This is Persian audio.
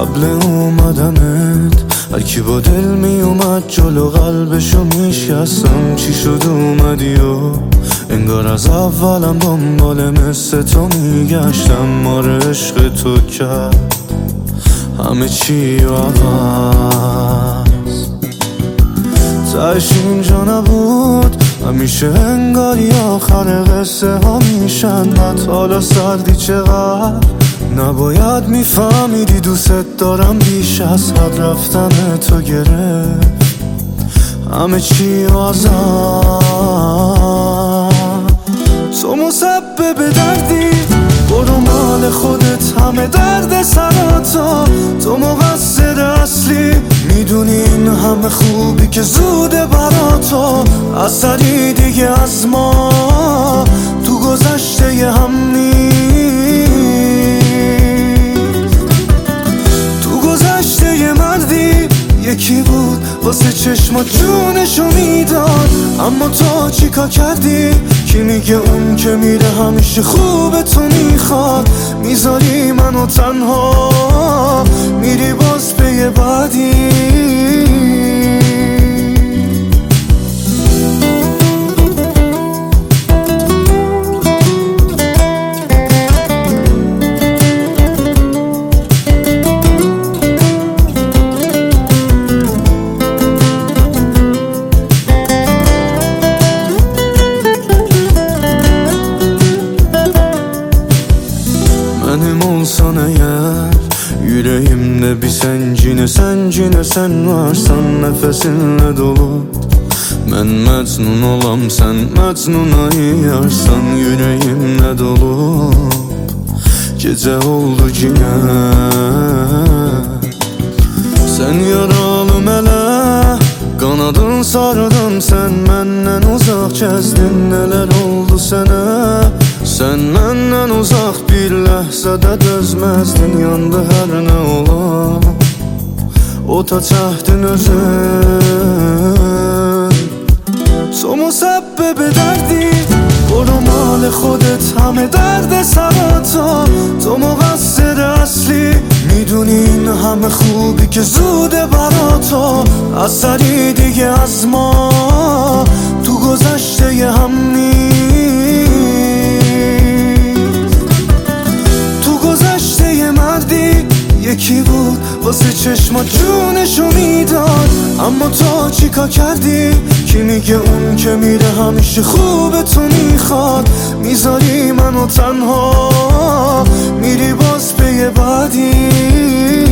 قبل اومدنت هر کی با دل می اومد جلو قلبشو میشکستم. چی شد اومدی و انگار از اولم دنبال مثل تو میگشتم. ماره عشق تو کرد همه چی و عوض. تهش اینجا نبود، همیشه انگاری آخر قصه ها میشن. بعد حالا سردی چقدر نباید میفهمیدی دوست دارم بیش از حد. رفتن تو گرفت همه چی و ازم. تو مسبب دردی، برو مال خودت همه درد سراتو. تو مقصر اصلی، میدونی این همه خوبی که زوده براتو. اثری دیگه از ما تو گذشته یه هم نیست. تو گذشته یه مردی یکی بود واسه چشمات جونشو میداد. اما تو چیکار کردی؟ کی میگه اون که میره همیشه خوبه تو میخواد؟ میذاری منو تنها، میری باز پی بعدی. Benim olsan eğer yüreğimde bir sencine sen varsan nefesinle dolu. Ben mecnun olam sen mecnuna yarsan yüreğimle dolu. Gece oldu yine sen yaralı mele, kanadın sardım sen menden uzak gezdin. Neler oldu sana? Sen menden uzak bir ləhzədə dözməzdin. Yandı hər nə ola, o ta çəhdin özün. تو مسبب دردی، برو مال خودت همه درد سراتو. تو مقصر اصلی، میدونی این همه خوبی که زوده براتو. اثری دیگه از ما تو گذشته یه هم نیست. یکی بود واسه چشمات جونشو میداد. اما تو چیکار کردی؟ کی میگه اون که میره همیشه خوبه تو میخواد؟ میذاری منو تنها، میری باز پی بعدی.